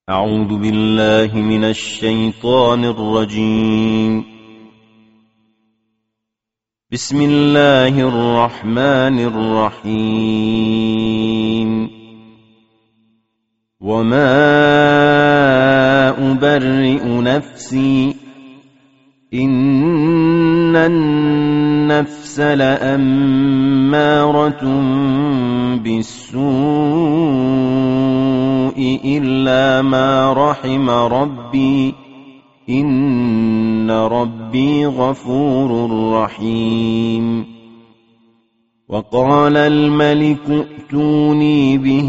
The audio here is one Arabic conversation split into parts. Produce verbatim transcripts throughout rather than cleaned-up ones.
أعوذ بالله من الشيطان الرجيم. بسم الله الرحمن الرحيم. وما أبرئ نفسي إن النفس لأمارة بالسوء إلا ما رحم ربي إن ربي غفور رحيم. وقال الملك ائتوني به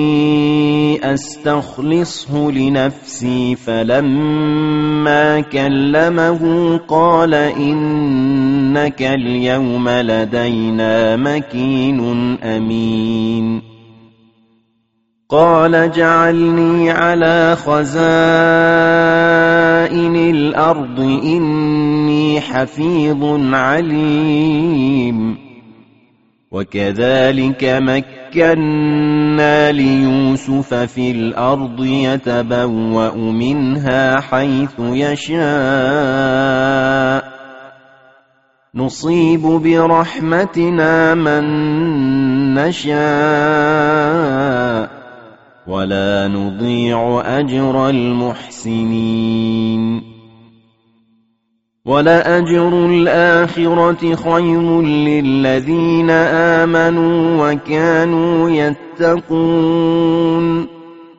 أستخلصه لنفسي فلما كلمه قال إنك اليوم لدينا مكين أمين. قال اجعلني على خزائن الأرض إني حفيظ عليم. وكذلك مكنا ليوسف في الأرض يتبوأ منها حيث يشاء نصيب برحمتنا من نشاء ولا نضيع أجر المحسنين. ولأجر الآخرة خير للذين آمنوا وكانوا يتقون.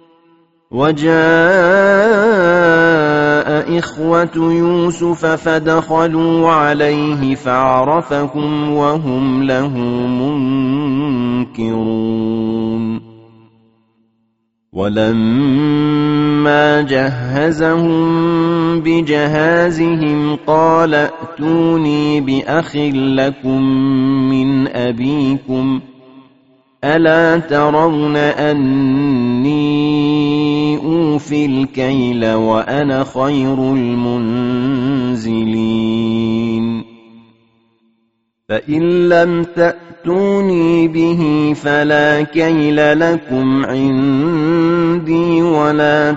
وجاء إخوة يوسف فدخلوا عليه فعرفهم وهم له منكرون. ولما جهزهم بجهازهم قال ائتوني بأخ لكم من أبيكم ألا ترون أني أوفي الكيل وأنا خير المنزلين. فإن لم تأتوني به فلا كيل لكم عندي ولا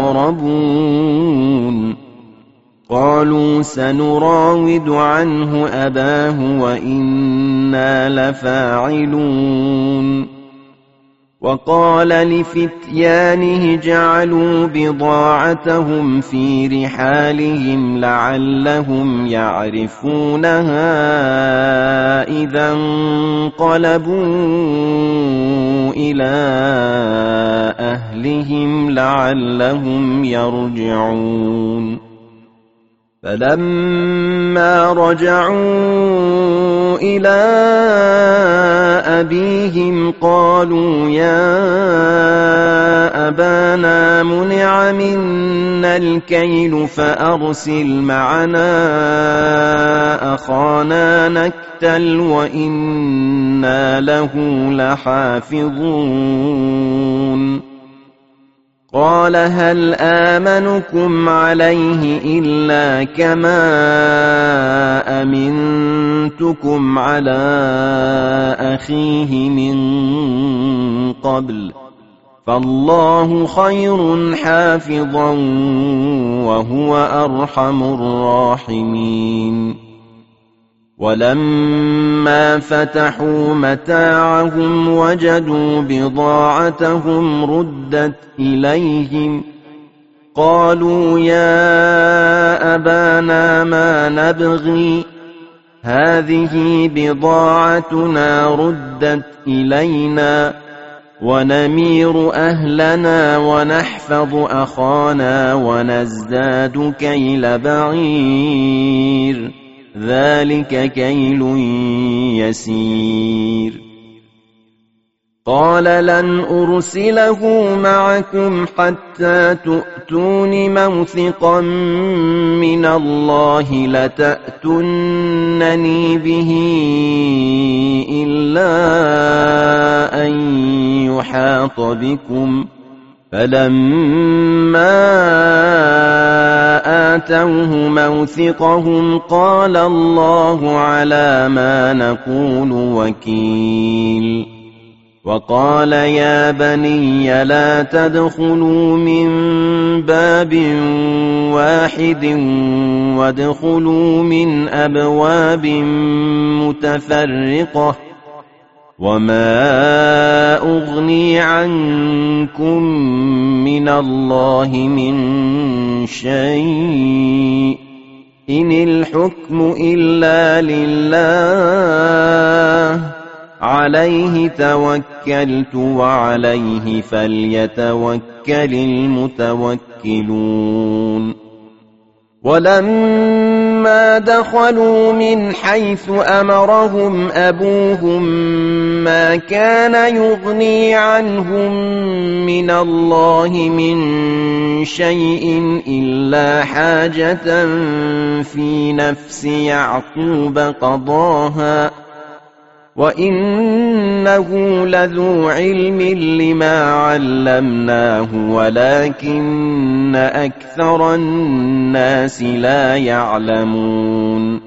تقربون. قالوا سنراود عنه أباه وإنا لفاعلون. وقال لفتيانه جعلوا بضاعتهم في رحالهم لعلهم يعرفونها إذا انقلبوا إلى أهلهم لعلهم يرجعون. فلما رجعوا إلى أبيهم قالوا يا أبانا منع منا الكيل فأرسل معنا أخانا نكتل وإنا له لحافظون. قال هل آمنكم عليه إلا كما أمنتكم على أخيه من قبل فالله خير حافظا وهو أرحم الراحمين. ولما فتحوا متاعهم وجدوا بضاعتهم ردت إليهم قالوا يا أبانا ما نبغي هذه بضاعتنا ردت إلينا ونمير أهلنا ونحفظ أخانا ونزداد كيل بعير ذلك كيل يسير. قال لن أرسله معكم حتى تؤتون موثقا من الله لتأتونني به إلا أن يحاط بكم. فلما آتوه موثقهم قال الله على ما نقول وكيل. وقال يا بني لا تدخلوا من باب واحد وادخلوا من أبواب متفرقة وما أغني عنكم من الله من شيء إن الحكم إلا لله عليه توكلت وعليه فليتوكل المتوكلون ولما دخلوا من حيث أمرهم أبوهم ما كان يغني عنهم من الله من شيء إلا حاجة في نفس يعقوب قضاها وإنه لذو علم لما علمناه ولكن أكثر الناس لا يعلمون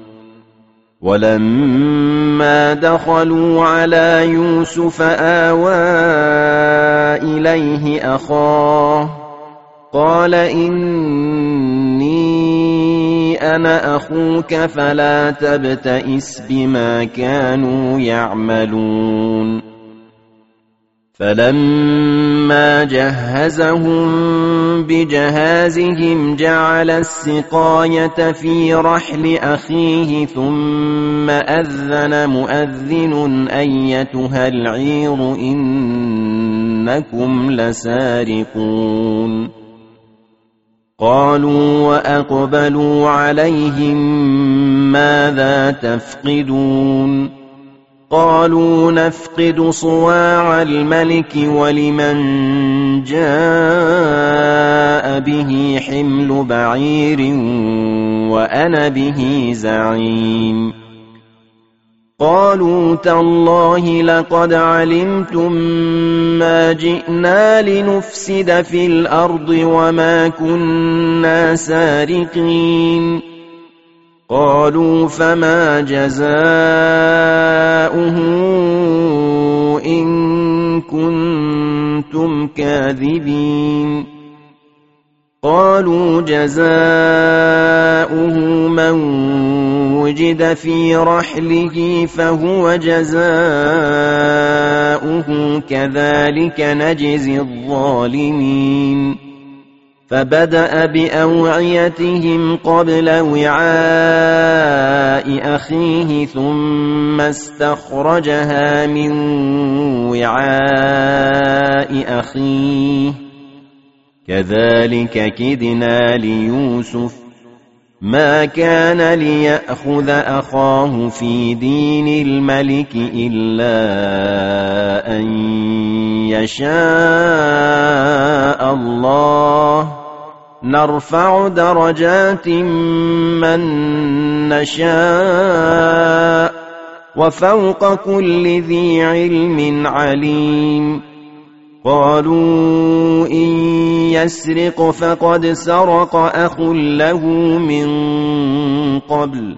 ولما دخلوا على يوسف آوى إليه أخاه قال إني أنا أخوك فلا تبتئس بما كانوا يعملون فلما جهزهم بجهازهم جعل السقاية في رحل أخيه ثم أذن مؤذن أيتها العير إنكم لسارقون قالوا وأقبلوا عليهم ماذا تفقدون قالوا نفقد صواع الملك ولمن جاء به حمل بعير وأنا به زعيم قالوا تالله لقد علمتم ما جئنا لنفسد في الأرض وما كنا سارقين قالوا فما جزاؤه إن كنتم كاذبين قالوا جزاؤه من وجد في رحله فهو جزاؤه كذلك نجزي الظالمين فبدأ بأوعيتهم قبل وعاء أخيه ثم استخرجها من وعاء أخيه كذلك كدنا ليوسف ما كان ليأخذ أخاه في دين الملك إلا أن يشاء الله نرفع درجات من نشاء وفوق كل ذي علم عليم قالوا إن يسرق فقد سرق أخ له من قبل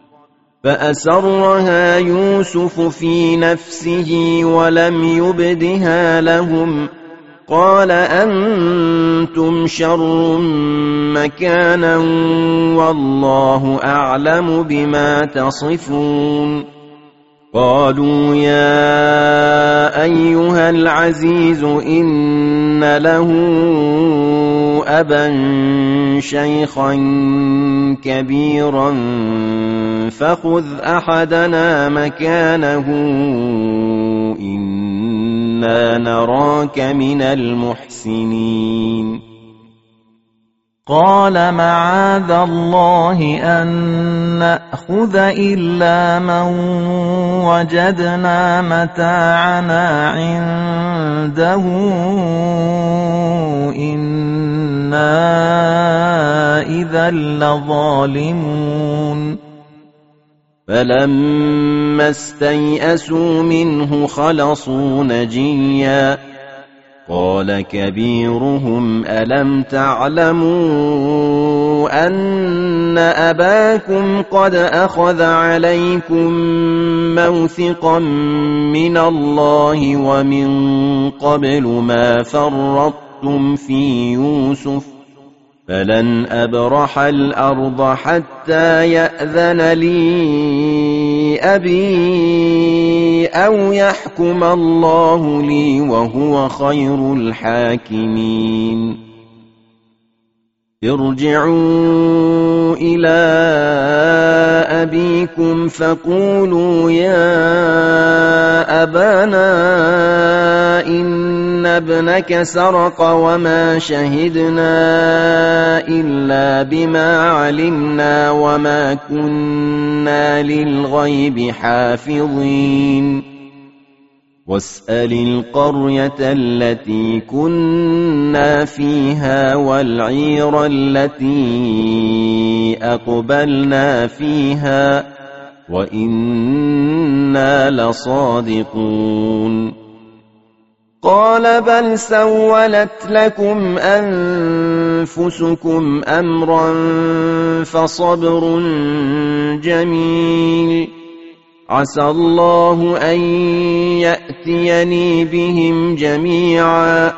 فأسرها يوسف في نفسه ولم يبدها لهم قال أنتم شر مكانا والله أعلم بما تصفون قالوا يا أيها العزيز إن له أبا شيخا كبيرا فخذ أحدنا مكانه إنا نراك من المحسنين قال معاذ الله أن نأخذ إلا من وجدنا متاعنا عنده إنا إذا لظالمون فلما استيئسوا منه خلصوا نجيا قال كبيرهم ألم تعلموا أن أباكم قد أخذ عليكم موثقا من الله ومن قبل ما فرطتم في يوسف فلن أبرح الأرض حتى يأذن لي أبي أو يحكم الله لي وهو خير الحاكمين ارجعوا إلى أبيكم فقولوا يا أبانا إن ابنك سرق وما شهدنا إلا بما علمنا وما كنا للغيب حافظين واسأل القرية التي كنا فيها والعير التي أقبلنا فيها وإنا لصادقون قال بل سولت لكم أنفسكم أمرا فصبر جميل عسى الله أن يأتيني بهم جميعا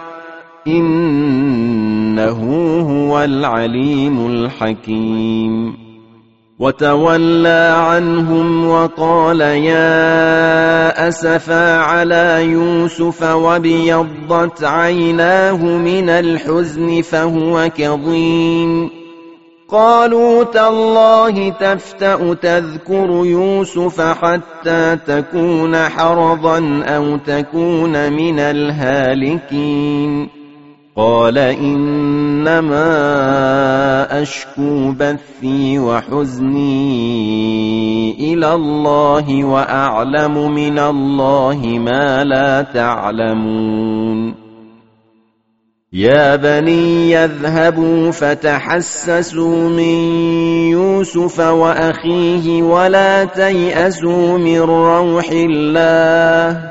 إنه هو العليم الحكيم وتولى عنهم وقال يا أسفا على يوسف وابيضت عيناه من الحزن فهو كظيم قالوا تالله تفتأ تذكر يوسف حتى تكون حرضا أو تكون من الهالكين قال إنما أشكو بثي وحزني إلى الله وأعلم من الله ما لا تعلمون يا بني يذهبوا فتحسسوا من يوسف وأخيه ولا تيأسوا من روح الله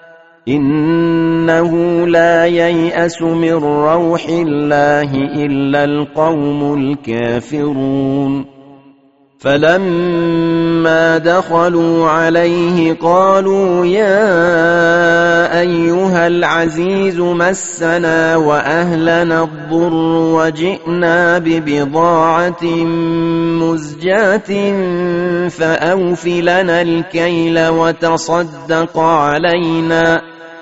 إنه لا ييأس من روح الله إلا القوم الكافرون فلما دخلوا عليه قالوا يا أيها العزيز مسنا وأهلنا الضر وجئنا ببضاعة مزجاة فأوف لنا الكيل وتصدق علينا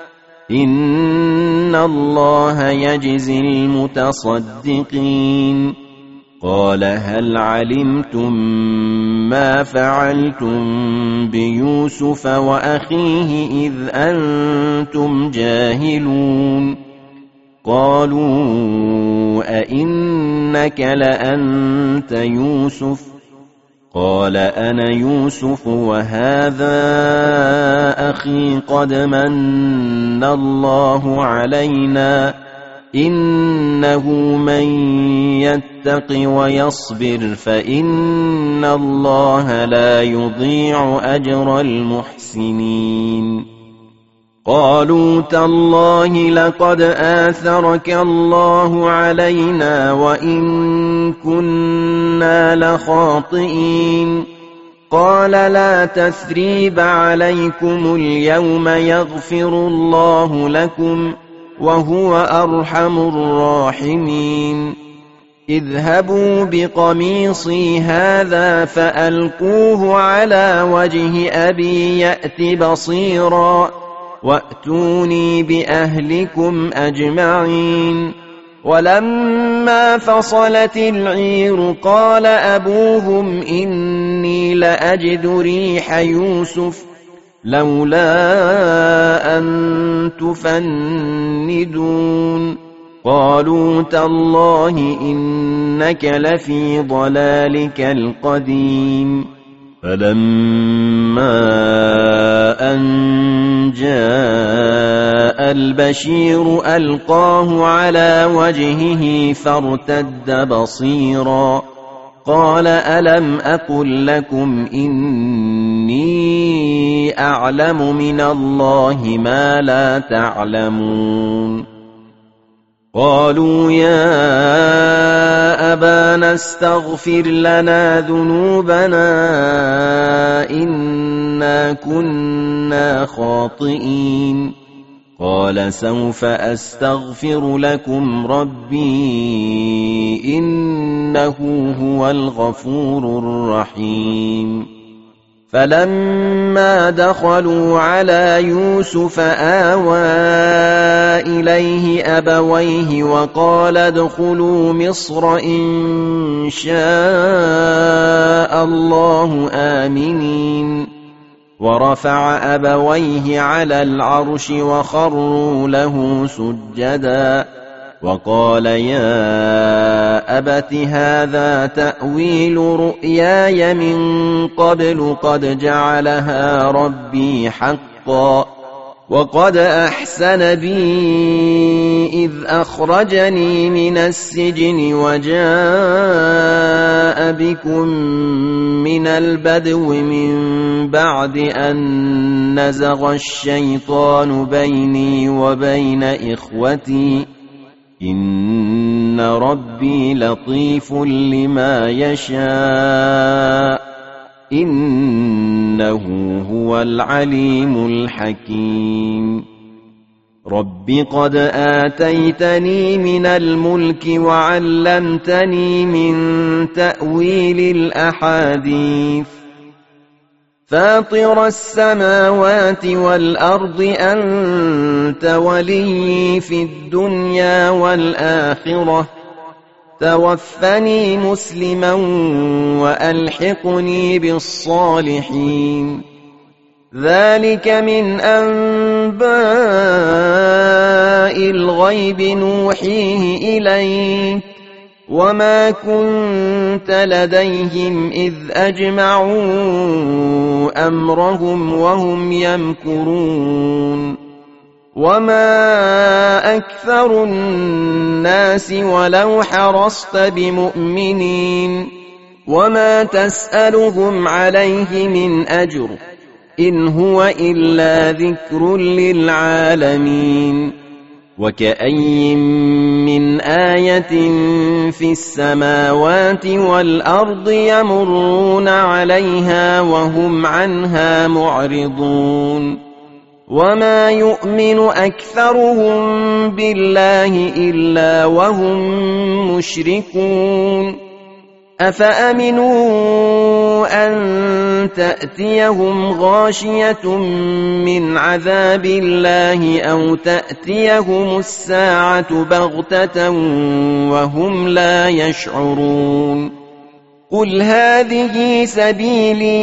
إن الله يجزي المتصدقين قال هل علمتم ما فعلتم بيوسف وأخيه إذ أنتم جاهلون قالوا أئنك لأنت يوسف قال أنا يوسف وهذا أخي قد من الله علينا إنه من يتق ويصبر فإن الله لا يضيع أجر المحسنين قالوا تالله لقد آثرك الله علينا وإن كنا لخاطئين قال لا تثريب عليكم اليوم يغفر الله لكم وهو أرحم الراحمين اذهبوا بقميصي هذا فألقوه على وجه أبي يأت بصيرا وأتوني بأهلكم أجمعين ولما فصلت العير قال أبوهم إني لأجد ريح يوسف لولا أن تفندون قالوا تالله إنك لفي ضلالك القديم فلما أن جاء البشير ألقاه على وجهه فارتد بصيرا قال ألم أقل لكم إني أعلم من الله ما لا تعلمون قالوا يا أبانا استغفر لنا ذنوبنا إنا كنا خاطئين قال سوف أستغفر لكم ربي إنه هو الغفور الرحيم فلما دخلوا على يوسف آوى إليه أبويه وقال ادخلوا مصر إن شاء الله آمنين ورفع أبويه على العرش وخروا له سجدا وقال يا أبت هذا تأويل رؤياي من قبل قد جعلها ربي حقا وقد أحسن بي إذ أخرجني من السجن وجاء بكم من البدو من بعد أن نزغ الشيطان بيني وبين إخوتي إن ربي لطيف لما يشاء إنه هو العليم الحكيم رب قد آتيتني من الملك وعلمتني من تأويل الأحاديث فاطر السماوات والأرض أنت ولي في الدنيا والآخرة توفني مسلما وألحقني بالصالحين ذلك من أنباء الغيب نوحيه إليك وما كنت لديهم إذ أجمعوا أمرهم وهم يمكرون وما أكثر الناس ولو حرصت بمؤمنين وما تسألهم عليه من أجر إن هو إلا ذكر للعالمين وكأي من آية في السماوات والأرض يمرون عليها وهم عنها معرضون وما يؤمن أكثرهم بالله إلا وهم مشركون أفأمنوا أن تأتيهم غاشية من عذاب الله أو تأتيهم الساعة بغتة وهم لا يشعرون قل هذه سبيلي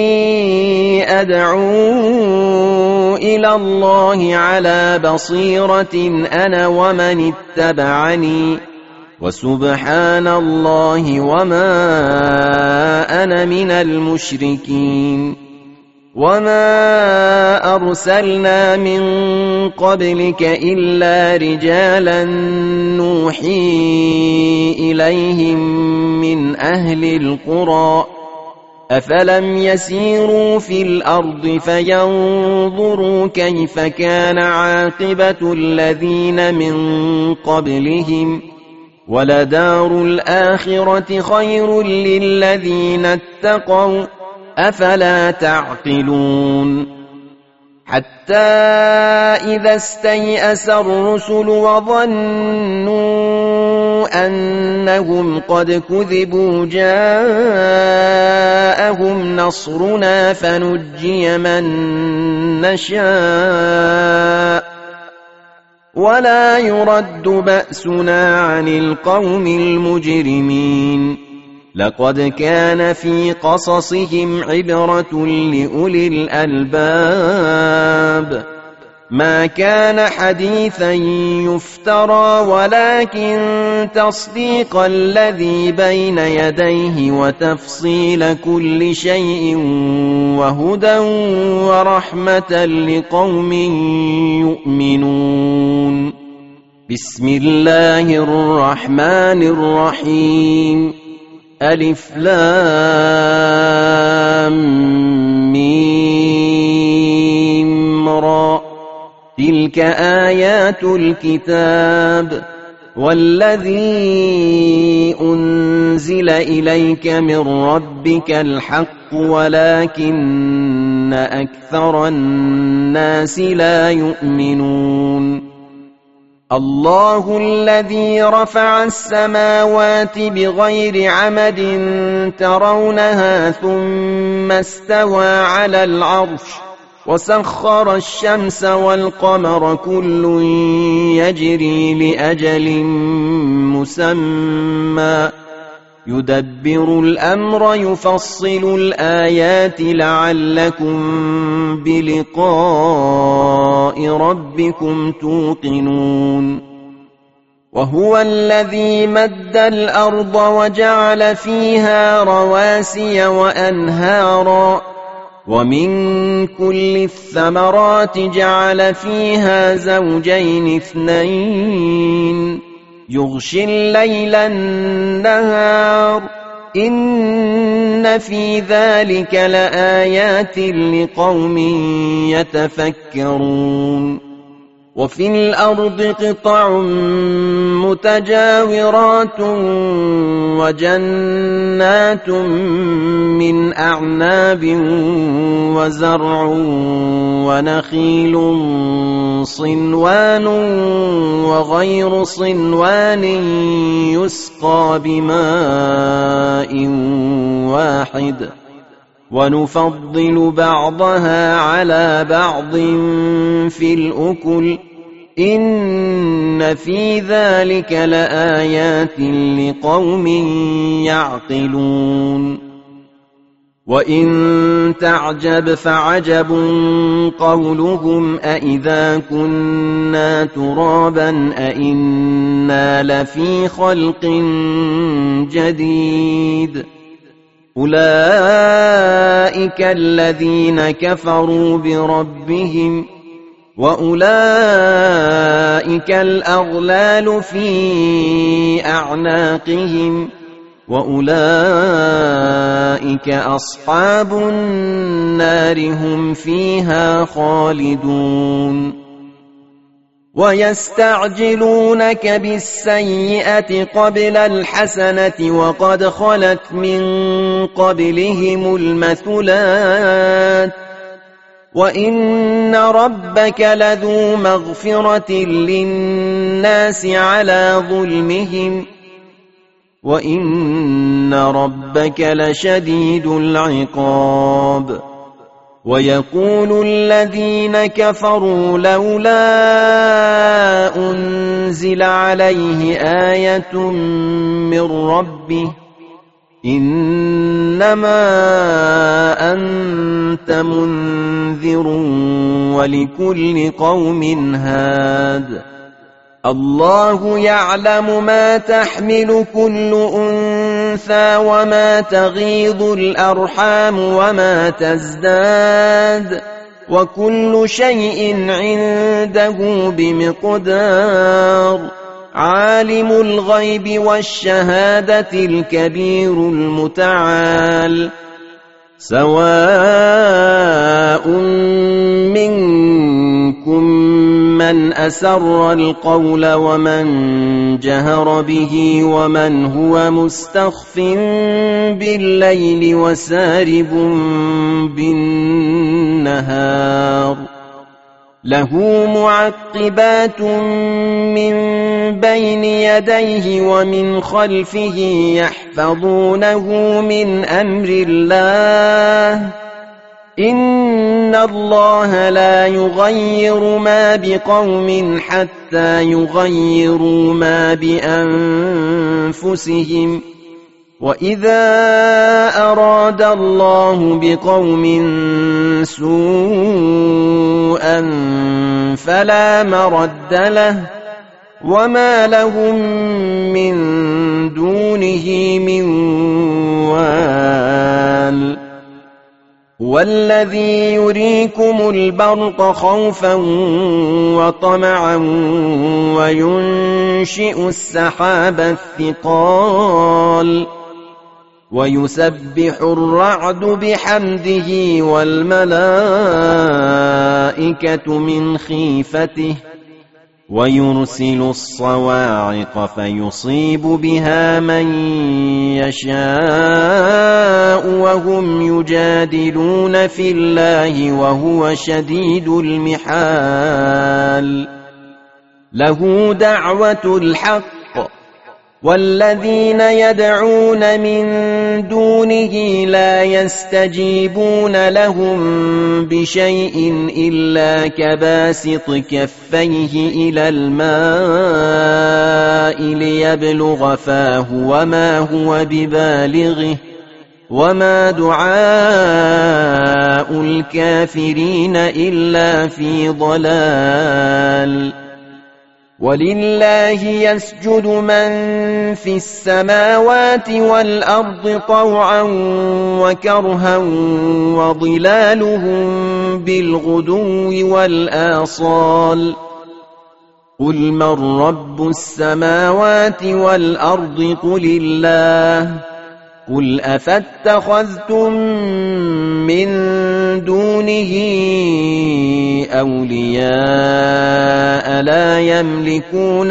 أدعو إلى الله على بصيرة أنا ومن اتبعني وسبحان الله وما أنا من المشركين وما أرسلنا من قبلك إلا رجالا نوحي إليهم من أهل القرى أفلم يسيروا في الأرض فينظروا كيف كان عاقبة الذين من قبلهم ولدار الآخرة خير للذين اتقوا أفلا تعقلون حتى إذا استيأس الرسل وظنوا أنهم قد كذبوا جاءهم نصرنا فنجي من نشاء ولا يرد بأسنا عن القوم المجرمين لقد كان في قصصهم عبرة لأولي الألباب ما كان حديثا يفترى ولكن تصديق الذي بين يديه وتفصيل كل شيء وهدى ورحمة لقوم يؤمنون بسم الله الرحمن الرحيم ألف لام ميم را تلك آيات الكتاب والذي أنزل إليك من ربك الحق ولكن أكثر الناس لا يؤمنون الله الذي رفع السماوات بغير عمد ترونها ثم استوى على العرش وسخر الشمس والقمر كل يجري لأجل مسمى يدبر الأمر يفصل الآيات لعلكم بلقاء ربكم توقنون وهو الذي مد الأرض وجعل فيها رواسي وأنهارا ومن كل الثمرات جعل فيها زوجين اثنين يغشي الليل النهار إن في ذلك لآيات لقوم يتفكرون وفي الأرض قطع متجاورات وجنات من أعناب وزرع ونخيل صنوان وغير صنوان يسقى بماء واحد ونفضل بعضها على بعض في الأكل إن في ذلك لآيات لقوم يعقلون وإن تعجب فعجب قولهم أإذا كنا ترابا أإنا لفي خلق جديد أولئك الذين كفروا بربهم وأولئك الأغلال في أعناقهم وأولئك أصحاب النار هم فيها خالدون ويستعجلونك بالسيئة قبل الحسنة وقد خلت من قبلهم المثلات وإن ربك لذو مغفرة للناس على ظلمهم وإن ربك لشديد العقاب ويقول الذين كفروا لولا أنزل عليه آية من ربه إنما أنت منذر ولكل قوم هاد الله يعلم ما تحمل كل أنثى وما تغيض الأرحام وما تزداد وكل شيء عنده بمقدار عالم الغيب والشهادة الكبير المتعال سواء منكم من أسر القول ومن جهر به ومن هو مستخف بالليل وسارب بالنهار له معقبات من بين يديه ومن خلفه يحفظونه من أمر الله إن الله لا يغير ما بقوم حتى يغيروا ما بأنفسهم وإذا أراد الله بقوم سوءا فلا مرد له وما لهم من دونه من وال والذي يريكم البرق خوفا وطمعا وينشئ السحاب الثقال ويسبح الرعد بحمده والملائكة من خيفته ويرسل الصواعق فيصيب بها من يشاء وهم يجادلون في الله وهو شديد المحال له دعوة الحق والذين يدعون من دونه لا يستجيبون لهم بشيء إلا كباسط كفيه إلى الماء ليبلغ فاه وما هو ببالغه وما دعاء الكافرين إلا في ضلال ولله يسجد من في السماوات والأرض طوعا وكرها وظلالهم بالغدو والآصال قل من رب السماوات والأرض قل الله قل أفاتخذتم من دونه أولياء لا يملكون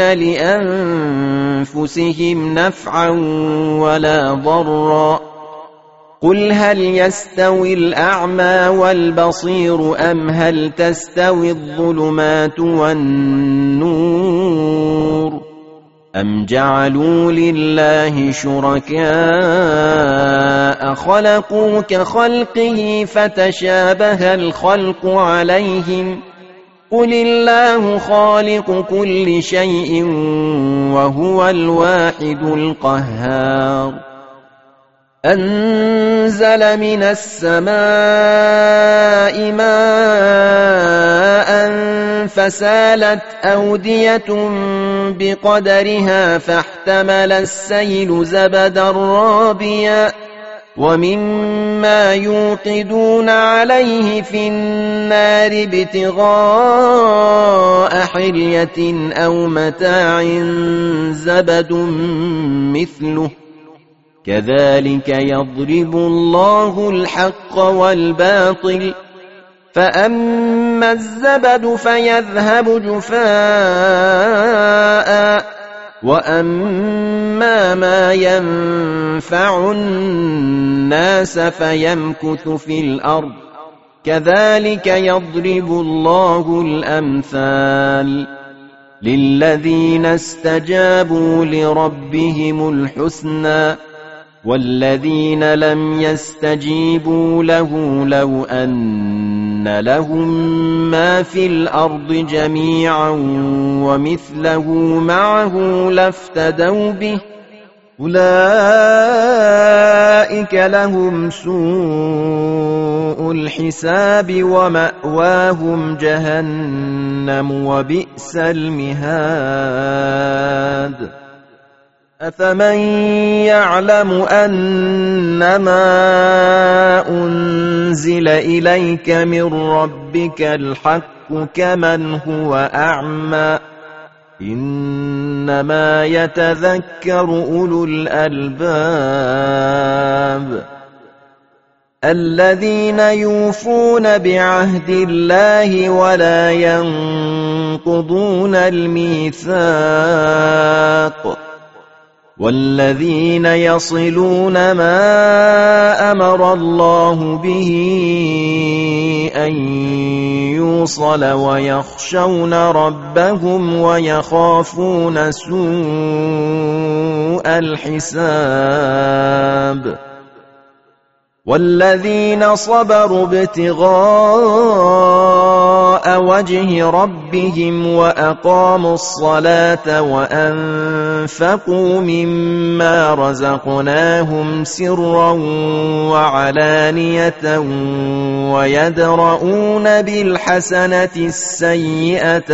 لأنفسهم نفعا ولا ضرا قل هل يستوي الأعمى والبصير أم هل تستوي الظلمات والنور أم جعلوا لله شركاء خلقوا كخلقه فتشابه الخلق عليهم قل الله خالق كل شيء وهو الواحد القهار أنزل من السماء ماء فسالت أودية بقدرها فاحتمل السيل زبدا رابيا ومما يوقدون عليه في النار ابتغاء حلية أو متاع زبد مثله كذلك يضرب الله الحق والباطل فأما الزبد فيذهب جفاء وأما ما ينفع الناس فيمكث في الأرض كذلك يضرب الله الأمثال للذين استجابوا لربهم الحسنى والذين لم يستجيبوا له لو أن لهم ما في الأرض جميعا ومثله معه لافتدوا به أولئك لهم سوء الحساب ومأواهم جهنم وبئس المهاد أفمن يعلم أنما أنزل إليك من ربك الحق كمن هو أعمى إنما يتذكر أولو الألباب الذين يوفون بعهد الله ولا ينقضون الميثاق والذين يصلون ما أمر الله به أن يوصل ويخشون ربهم ويخافون سوء الحساب والذين صبروا ابتغاء وجه ربهم وأقاموا الصلاة وأنفقوا مما رزقناهم سرا وعلانية ويدرؤون بالحسنة السيئة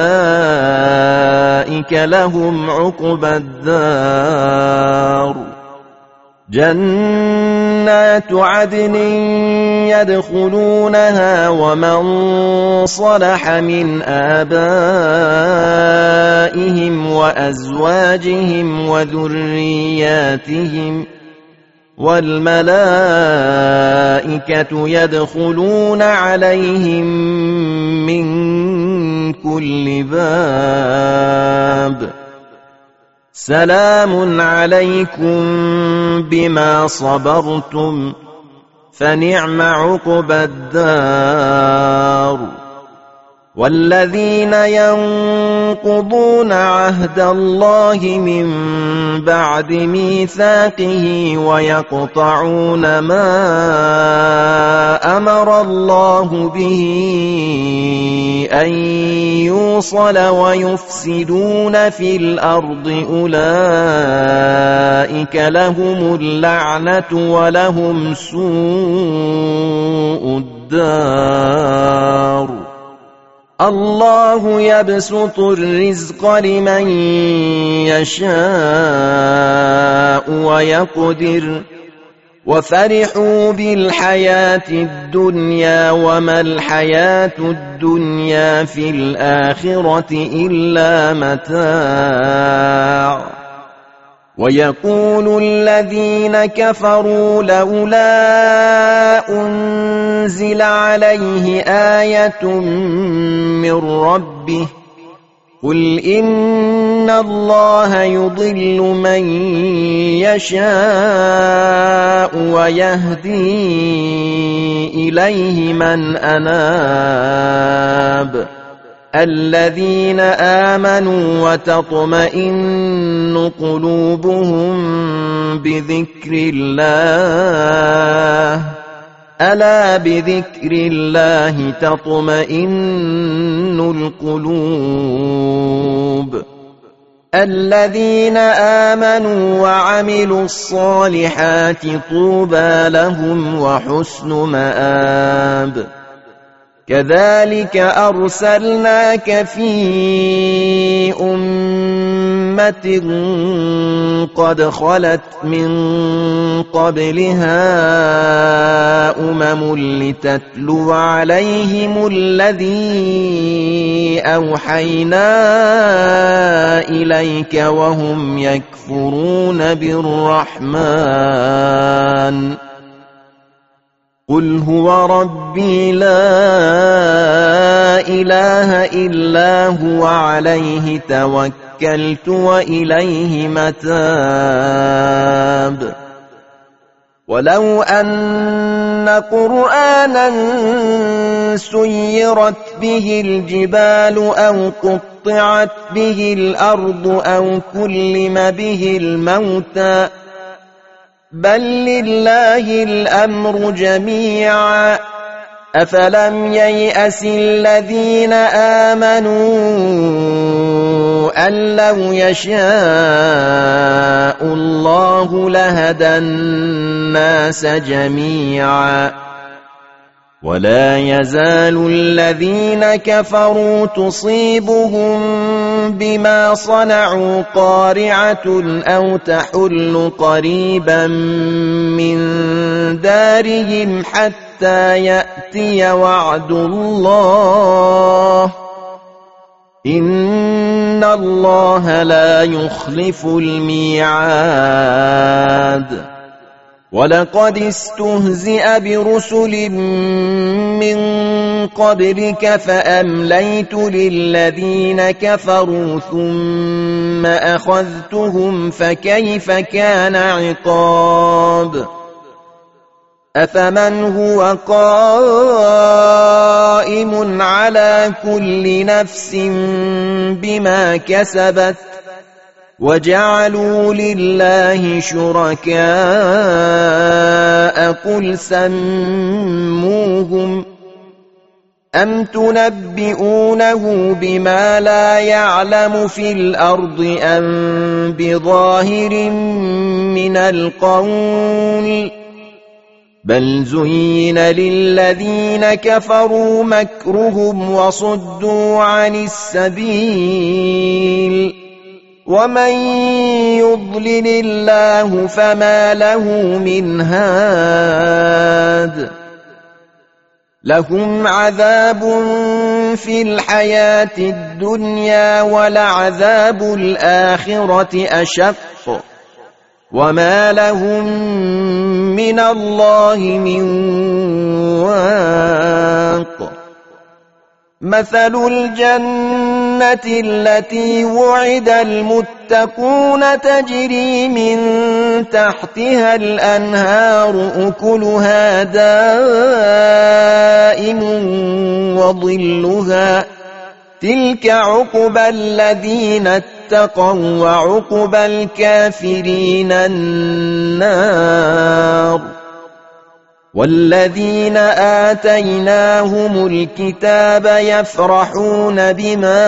أولئك لهم عقبى الدار جنات عدن يدخلونها ومن صلح من آبائهم وأزواجهم وذرياتهم والملائكة يدخلون عليهم من كل كل باب سلام عليكم بما صبرتم فنعم عقبى الدار والذين ينقضون عهد الله من بعد ميثاقه ويقطعون ما أمر الله به أن يوصل ويفسدون في الأرض أولئك لهم اللعنة ولهم سوء الدار الله يبسط الرزق لمن يشاء ويقدر وفرحوا بالحياة الدنيا وما الحياة الدنيا في الآخرة إلا متاع ويقول الذين كفروا لولا أنزل عليه آية من ربه قل إن الله يضل من يشاء ويهدي إليه من أناب الذين آمنوا وتطمئن قلوبهم بذكر الله ألا بذكر الله تطمئن القلوب الذين آمنوا وعملوا الصالحات طوبى لهم وحسن مآب كذلك أرسلناك في أمة قد خلت من قبلها أمم لتتلو عليهم الذي أوحينا إليك وهم يكفرون بالرحمن قل هو ربي لا إله إلا هو عليه توكلت وإليه متاب ولو أن قرآنا سيرت به الجبال أو قطعت به الأرض أو كلم به الموتى بل لله الأمر جميعا أفلم ييأس الذين آمنوا أن لو يشاء الله لهدى الناس جميعا ولا يزال الذين كفروا تصيبهم بما صنعوا قارعة أو تحل قريبا من دارهم حتى يأتي وعد الله إن الله لا يخلف الميعاد ولقد استهزئ برسل من قبلك فأمليت للذين كفروا ثم أخذتهم فكيف كان عقاب أفمن هو قائم على كل نفس بما كسبت وجعلوا لله شركاء قل سموهم أم تنبئونه بما لا يعلم في الأرض أم بظاهر من القول بل زين للذين كفروا مكرهم وصدوا عن السبيل ومن يضلل الله فما له من هاد لهم عذاب في الحياة الدنيا ولعذاب الآخرة أشق وما لهم من الله من واق مثل الجنة التي وعد المتقون تجري من تحتها الأنهار أكلها دائم وظلها تلك عقبى الذين اتقوا وعقبى الكافرين النار والذين آتيناهم الكتاب يفرحون بما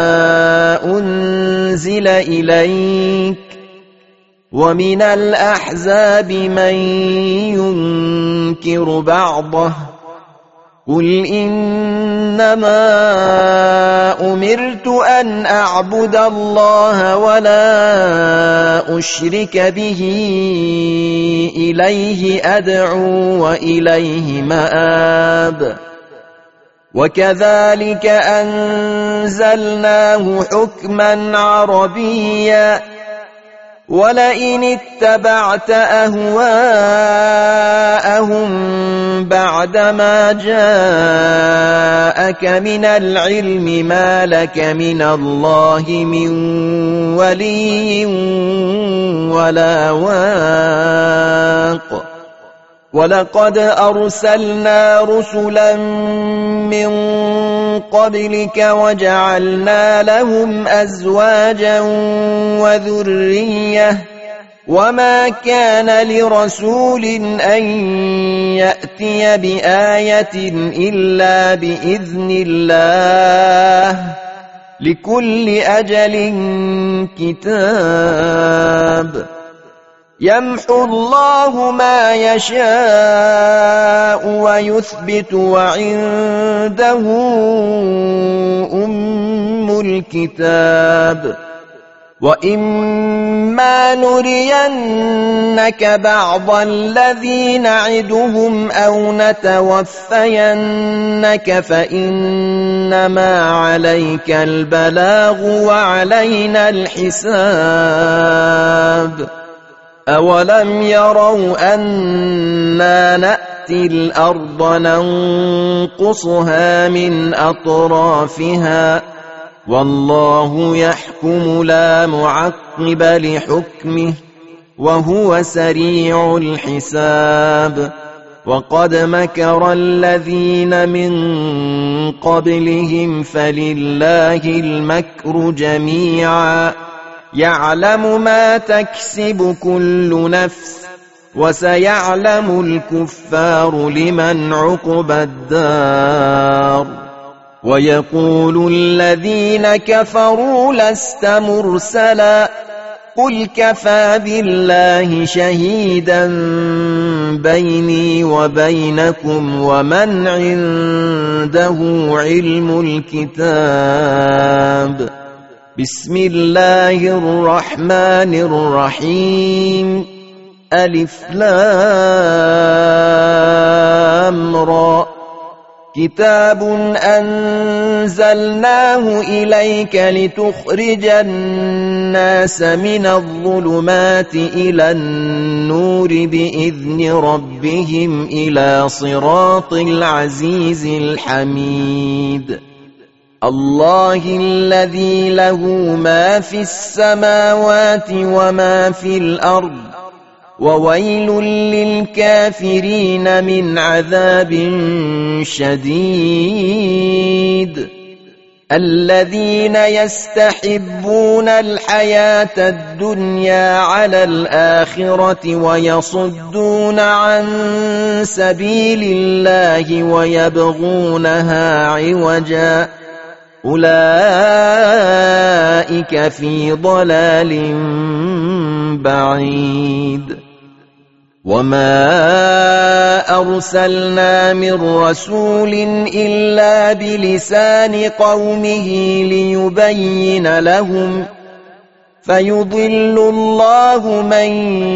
أنزل إليك ومن الأحزاب من ينكر بعضه قل إنما أمرت أن أعبد الله ولا أشرك به إليه أدعو وإليه مآب وكذلك أنزلناه حكما عربيا ولئن اتبعت أهواءهم بعدما جاءك من العلم ما لك من الله من ولي ولا واق ولقد أرسلنا رسلا من قبلك وجعلنا لهم أزواجا وذرية وما كان لرسول أن يأتي بآية إلا بإذن الله لكل أجل كتاب يمحو الله ما يشاء ويثبت وعنده أم الكتاب وإما نرينك بعض الذي نعدهم أو نتوفينك فإنما عليك البلاغ وعلينا الحساب أولم يروا أنا نأتي الأرض ننقصها من أطرافها والله يحكم لا معقب لحكمه وهو سريع الحساب وقد مكر الذين من قبلهم فلله المكر جميعا يعلم ما تكسب كل نفس وسيعلم الكفار لمن عقبى الدار ويقول الذين كفروا لست مرسلا قل كفى بالله شهيدا بيني وبينكم ومن عنده علم الكتاب بسم الله الرحمن الرحيم ألف لام را كتاب أنزلناه إليك لتخرج الناس من الظلمات إلى النور بإذن ربهم إلى صراط العزيز الحميد الله الذي له ما في السماوات وما في الأرض وويل للكافرين من عذاب شديد الذين يستحبون الحياة الدنيا على الآخرة ويصدون عن سبيل الله ويبغونها عوجا أولئك في ضلال بعيد وما أرسلنا من رسول إلا بلسان قومه ليبين لهم فيضل الله من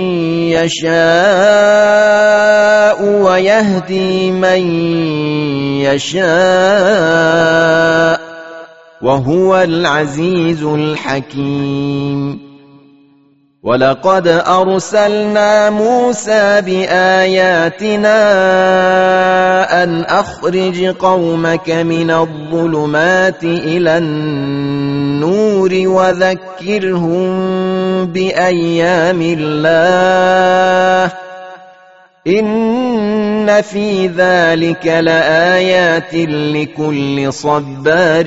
يشاء ويهدي من يشاء وهو العزيز الحكيم ولقد أرسلنا موسى بآياتنا أن أخرج قومك من الظلمات إلى النور وذكرهم بأيام الله إن في ذلك لآيات لكل صبار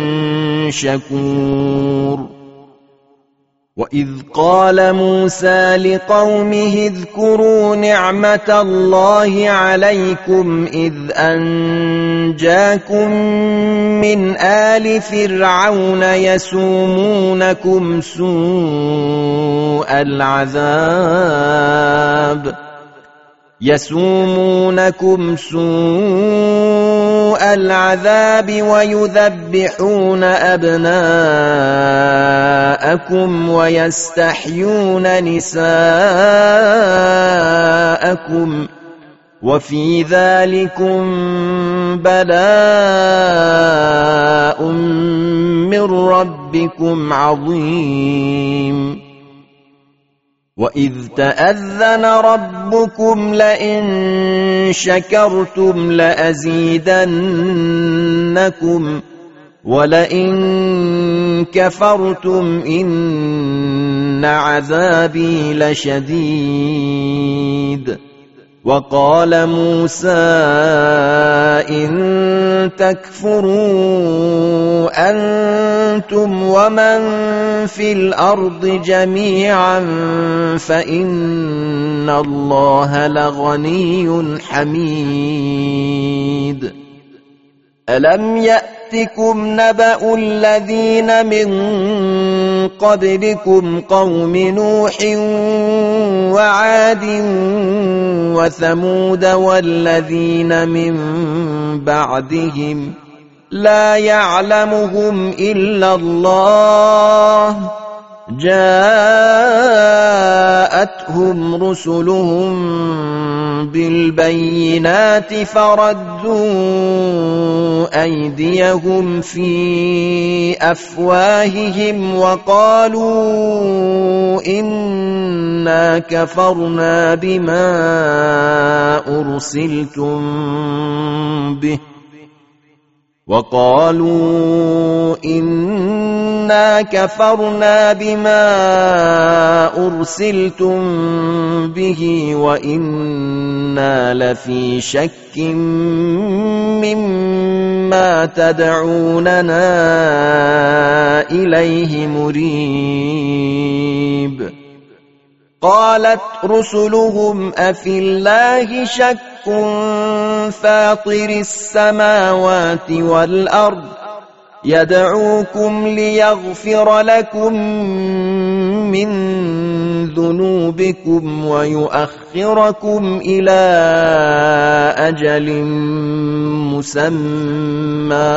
شكور وإذ قال موسى لقومه اذكروا نعمة الله عليكم إذ أنجاكم من آل فرعون يسومونكم سوء العذاب يسومونكم سوء العذاب ويذبحون أبناءكم ويستحيون نساءكم وفي ذلكم بلاء من ربكم عظيم وإذ تأذن ربكم لئن شكرتم لأزيدنكم ولئن كفرتم إن عذابي لشديد وقال موسى إن تكفروا أنتم ومن في الأرض جميعا فإن الله لغني حميد ألم يأتكم نبأ الذين من قبلكم قوم نوح وعاد وثمود والذين من بعدهم لا يعلمهم إلا الله جاءتهم رسلهم بالبينات فردوا أيديهم في أفواههم وقالوا إنا كفرنا بما أرسلتم به وقالوا إنا كفرنا بما أرسلتم به وإنا لفي شك مما تدعوننا إليه مريب قالت رسلهم أفي الله شك فاطر السماوات والأرض يدعوكم ليغفر لكم من ذنوبكم ويؤخركم إلى أجل مسمى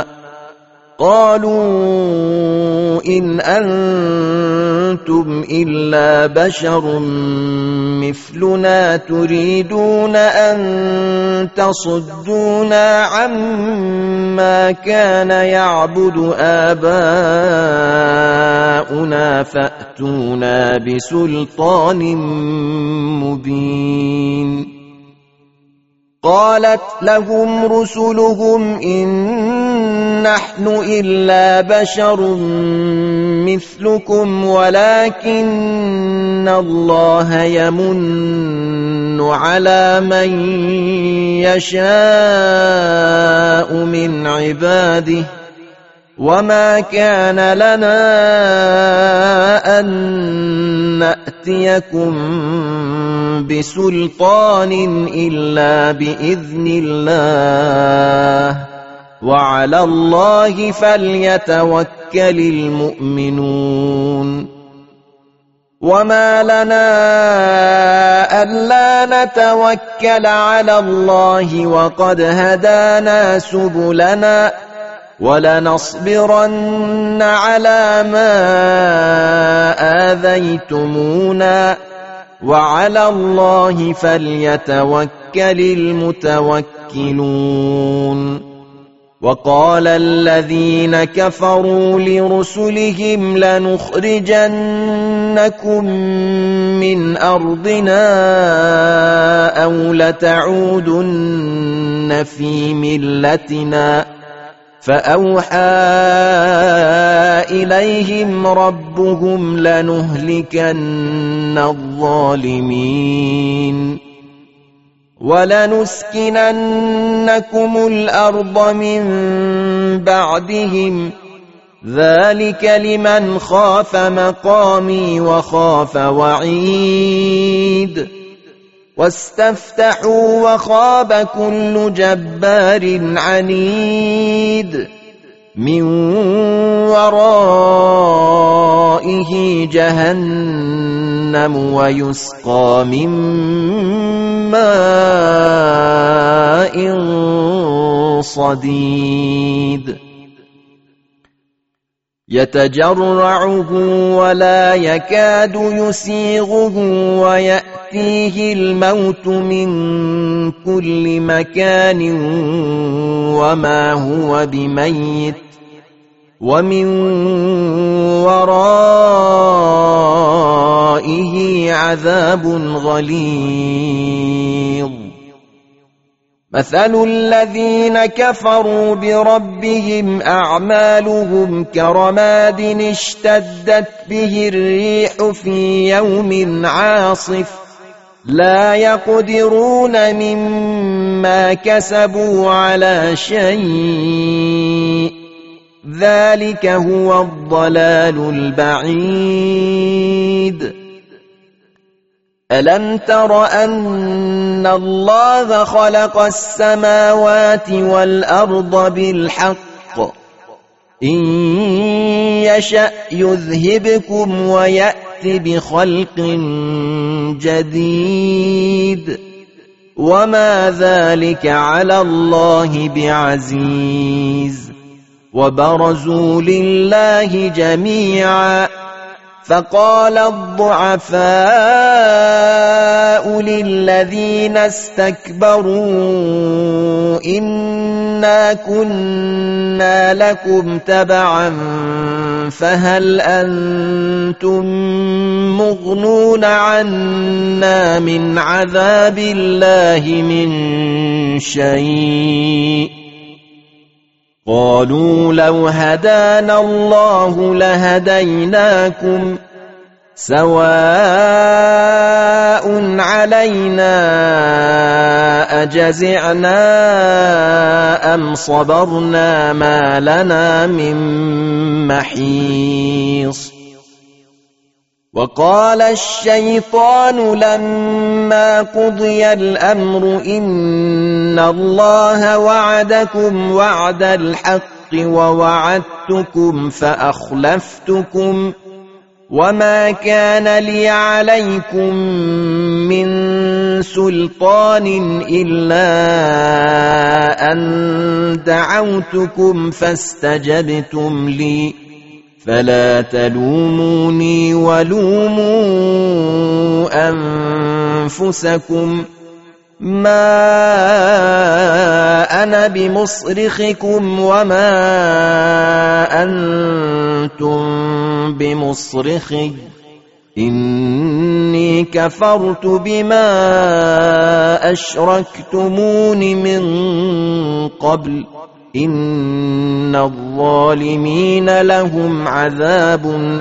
قالوا إن أنتم إلا بشر مثلنا تريدون أن تصدونا عما كان يعبد آباؤنا فأتونا بسلطان مبين قالت لهم رسلهم إن نحن إلا بشر مثلكم ولكن الله يمن على من يشاء من عباده وما كان لنا أن نأتيكم بسلطان إلا بإذن الله وعلى الله فليتوكل المؤمنون وما لنا ألا نتوكل على الله وقد هدانا سبلنا ولنصبرن على ما آذيتمونا وعلى الله فليتوكل المتوكلون وقال الذين كفروا لرسلهم لنخرجنكم من أرضنا أو لتعودن في ملتنا فأوحى إليهم ربهم لنهلكن الظالمين ولنسكننكم الأرض من بعدهم ذلك لمن خاف مقامي وخاف وعيد واستفتحوا وخاب كل جبار عنيد من ورائه جهنم ويسقى من ماء صديد يتجرعه ولا يكاد يسيغه ويأتيه الموت من كل مكان وما هو بميت ومن ورائه عذاب غليظ مثل الذين كفروا بربهم أعمالهم كرماد اشتدت به الريح في يوم عاصف لا يقدرون مما كسبوا على شيء ذلك هو الضلال البعيد ألم تر أن الله خلق السماوات والأرض بالحق إن يشأ يذهبكم ويأت بخلق جديد وما ذلك على الله بعزيز وبرزوا لله جميعا فقال الضعفاء للذين استكبروا إنا كنا لكم تبعا فهل أنتم مغنون عنا من عذاب الله من شيء قالوا لو هدانا الله لهديناكم سواء علينا أجزعنا أم صبرنا ما لنا من محيص وقال الشيطان لما قضي الأمر إن الله وعدكم وعد الحق ووعدتكم فأخلفتكم وما كان لي عليكم من سلطان إلا أن دعوتكم فاستجبتم لي فلا تلوموني ولوموا أنفسكم ما أنا بمصرخكم وما أنتم بمصرخي إني كفرت بما أشركتمون من قبل إن الظالمين لهم عذاب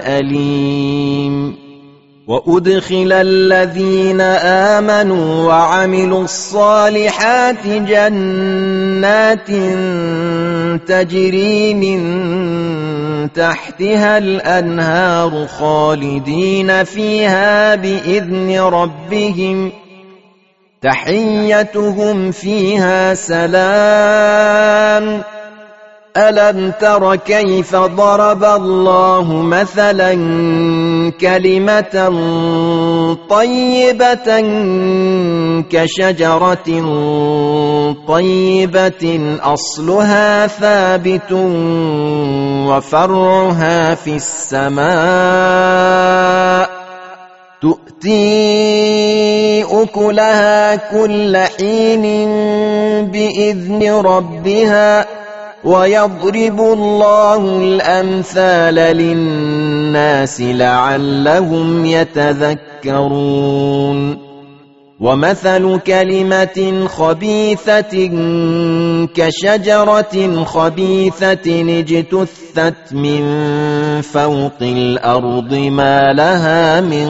أليم وأدخل الذين آمنوا وعملوا الصالحات جنات تجري من تحتها الأنهار خالدين فيها بإذن ربهم تحيتهم فيها سلام ألم تر كيف ضرب الله مثلا كلمة طيبة كشجرة طيبة أصلها ثابت وفرعها في السماء تؤتي أكلها كل حين بإذن ربها ويضرب الله الأمثال للناس لعلهم يتذكرون ومثل كلمة خبيثة كشجرة خبيثة اجتثت من فوق الأرض ما لها من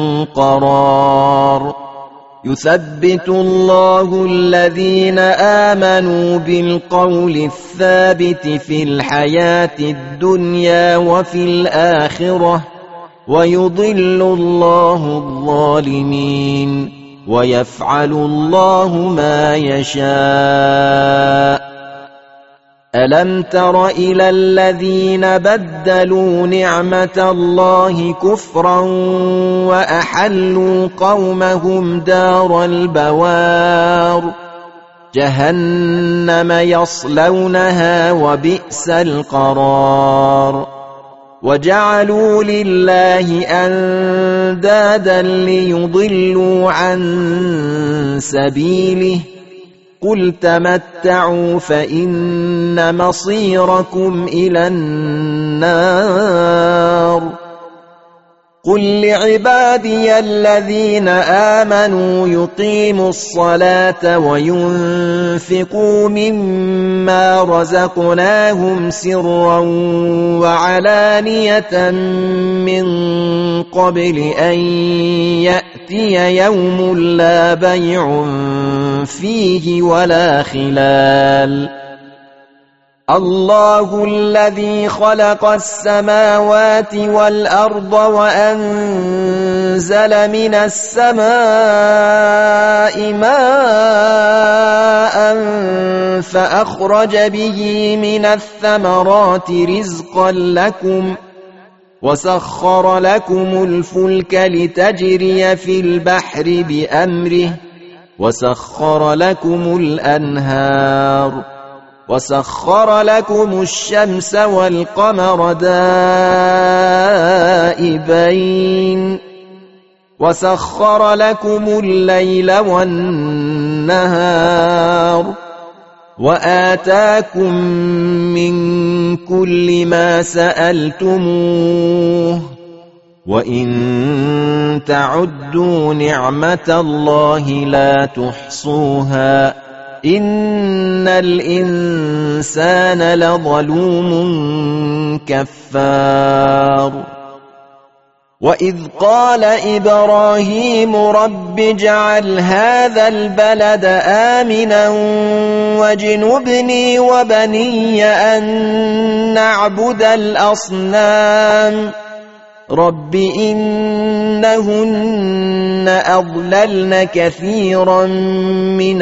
قرار يثبت الله الذين آمنوا بالقول الثابت في الحياة الدنيا وفي الآخرة ويضل الله الظالمين ويفعل الله ما يشاء ألم تر إلى الذين بدلوا نعمة الله كفرا وأحلوا قومهم دار البوار جهنم يصلونها وبئس القرار وجعلوا لله أندادا ليضلوا عن سبيله قل تمتعوا فإن مصيركم إلى النار قل لعبادي الذين آمنوا يقيموا الصلاة وينفقوا مما رزقناهم سرا وعلانية من قبل أن يأتي يوم لا بيع فيه ولا خلال الله الذي خلق السماوات والأرض وأنزل من السماء ماء فأخرج به من الثمرات رزقا لكم وسخر لكم الفلك لتجري في البحر بأمره وسخر لكم الأنهار وسخر لكم الشمس والقمر دائبين وسخر لكم الليل والنهار وآتاكم من كل ما سألتموه وإن تعدوا نعمة الله لا تحصوها إن الإنسان لظلوم كفار وإذ قال إبراهيم رب اجعل هذا البلد آمنا واجنبني وبني أن نعبد الأصنام رب إنهن أضللن كثيرا من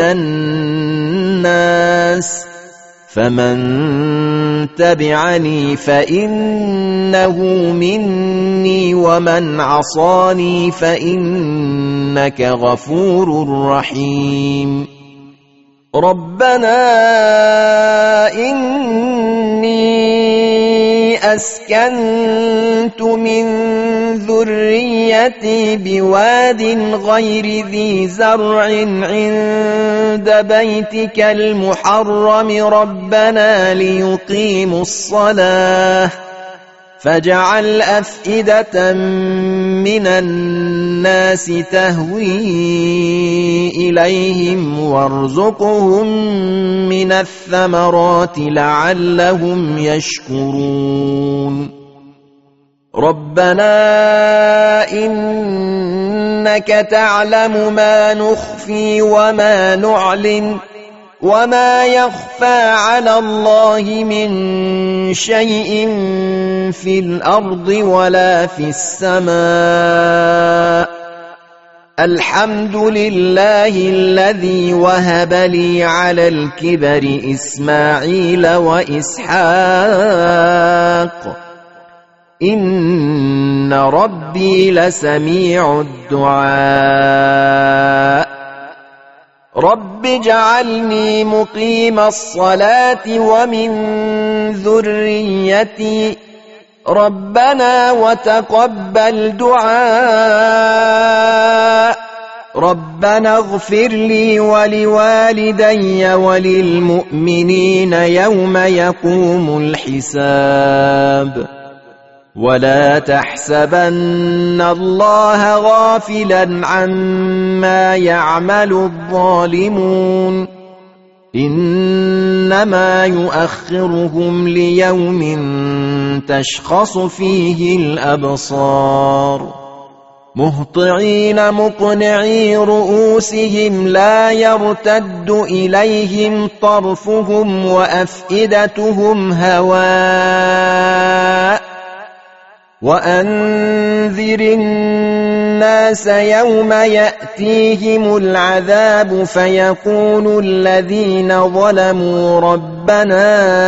الناس فمن تبعني فإنه مني ومن عصاني فإنك غفور رحيم ربنا إني أسكنت من ذريتي بواد غير ذي زرع عند بيتك المحرم ربنا ليقيموا الصلاة فاجعل أفئدة من الناس تهوي إليهم وارزقهم من الثمرات لعلهم يشكرون ربنا إنك تعلم ما نخفي وما نعلن وما يخفى على الله من شيء في الأرض ولا في السماء الحمد لله الذي وهب لي على الكبر إسماعيل وإسحاق إن ربي لسميع الدعاء رب اجعلني مقيم الصلاة ومن ذريتي ربنا وتقبل دعاء ربنا اغفر لي ولوالدي وللمؤمنين يوم يقوم الحساب ولا تحسبن الله غافلا عما يعمل الظالمون إنما يؤخرهم ليوم تشخص فيه الأبصار مهطعين مقنعي رؤوسهم لا يرتد إليهم طرفهم وأفئدتهم هواء وأنذر الناس يوم يأتيهم العذاب فيقول الذين ظلموا ربنا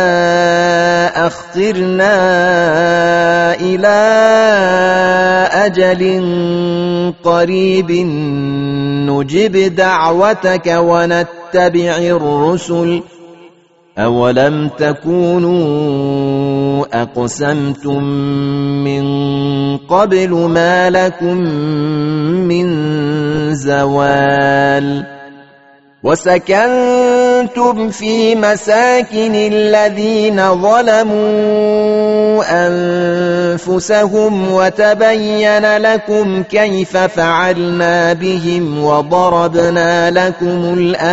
أخرنا إلى أجل قريب نجب دعوتك ونتبع الرسل أولم تكونوا أقسمتم من قبل ما لكم من زوال وسكنتم في مساكن الذين ظلموا أنفسهم وتبين لكم كيف فعلنا بهم وضربنا لكم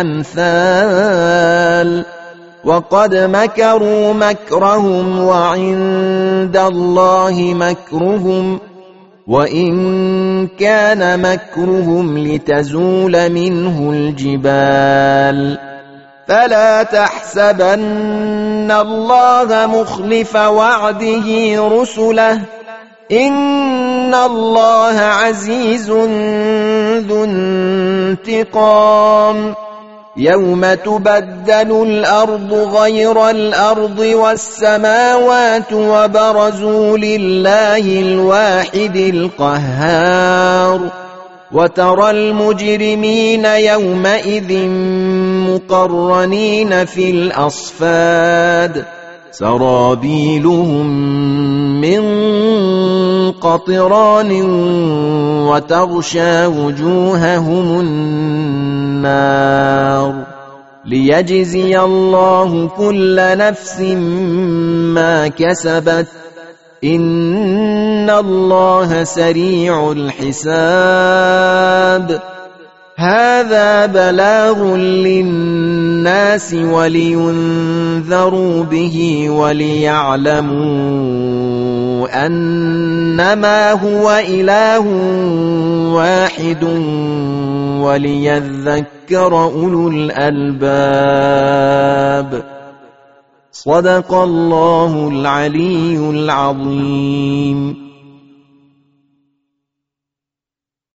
الأمثال وقد مكروا مكرهم وعند الله مكرهم وإن كان مكرهم لتزول منه الجبال فلا تحسبن الله مخلف وعده رسله إن الله عزيز ذو انتقام يوم تبدل الأرض غير الأرض والسماوات وبرزوا لله الواحد القهار وترى المجرمين يومئذ مقرنين في الأصفاد سرابيلهم من قطران وتغشى وجوههم النار ليجزي الله كل نفس ما كسبت إن الله سريع الحساب هذا بلاغ للناس ولينذروا به وليعلموا أنما هو إله واحد وليذكر أولو الألباب صدق الله العلي العظيم.